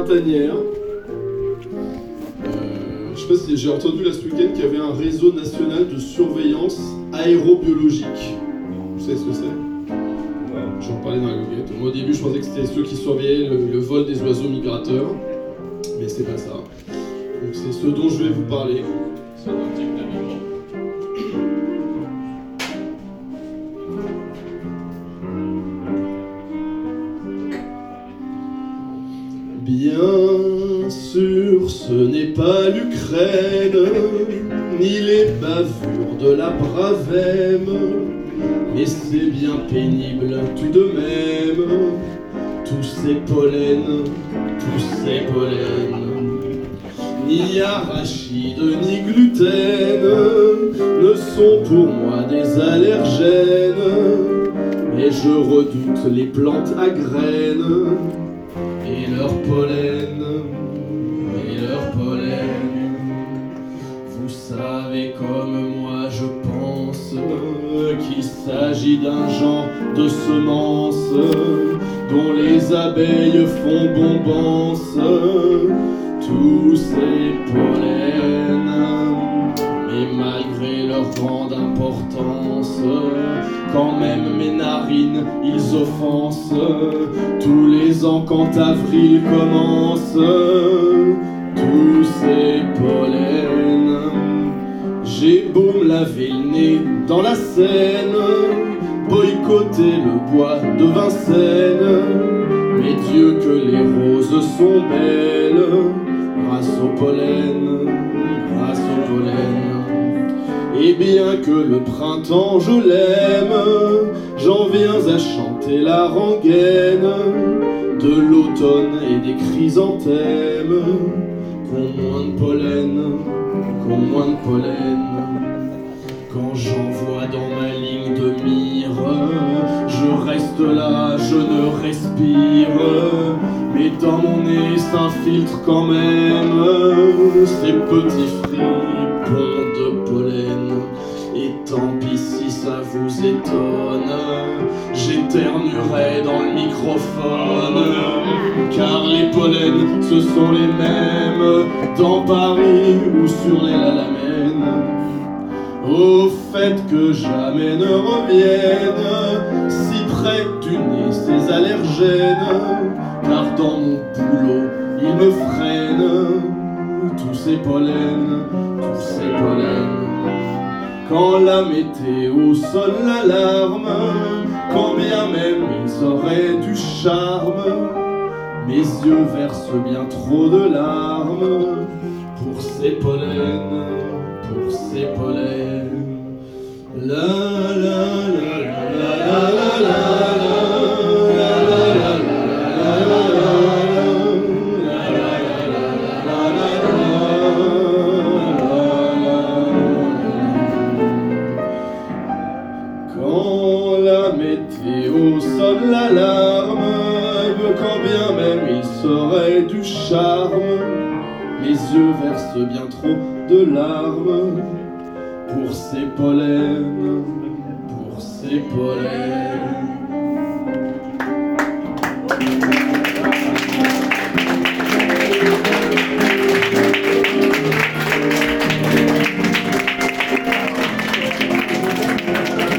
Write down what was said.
printanière. Je sais pas si j'ai entendu là ce week-end qu'il y avait un réseau national de surveillance aérobiologique. Vous savez ce que c'est? J'en parlais dans la goguette. Moi au début je pensais que c'était ceux qui surveillaient le vol des oiseaux migrateurs, mais c'est pas ça. Donc c'est ce dont je vais vous parler. Bien sûr, ce n'est pas l'Ukraine, ni les bavures de la Bravem, mais c'est bien pénible tout de même, tous ces pollens, ni arachide ni gluten ne sont pour moi des allergènes, mais je redoute les plantes à graines et leur pollen. Vous savez comme moi je pense qu'il s'agit d'un genre de semence dont les abeilles font bombance tous ces pollens. Mais malgré leur grande importance, quand même mes narines ils offensent tous les ans quand avril commence. Tous ces pollens, j'ai beau me laver le nez dans la Seine, boycotter le bois de Vincennes, mais Dieu que les roses sont belles, grâce au pollen. Et bien que le printemps je l'aime, j'en viens à chanter la rengaine de l'automne et des chrysanthèmes, qu'ont moins de pollen. Quand j'envoie dans ma ligne de mire, je reste là, je ne respire, mais dans mon nez s'infiltre quand même ces petits fripons de pollen. Et tant pis si ça vous étonne, j'éternuerai dans le microphone, car les pollens ce sont les mêmes dans Paris ou sur les Lalamènes. Au fait que jamais ne reviennent si près du nez ces allergènes, car dans mon boulot ils me freinent tous ces pollens. Quand la météo sonne l'alarme, quand bien même ils auraient du charme, mes yeux versent bien trop de larmes pour ces pollens. La la la la la la la. Quand la météo sonne l'alarme, quand bien même il serait du charme, mes yeux versent bien trop de larmes pour ces pollens.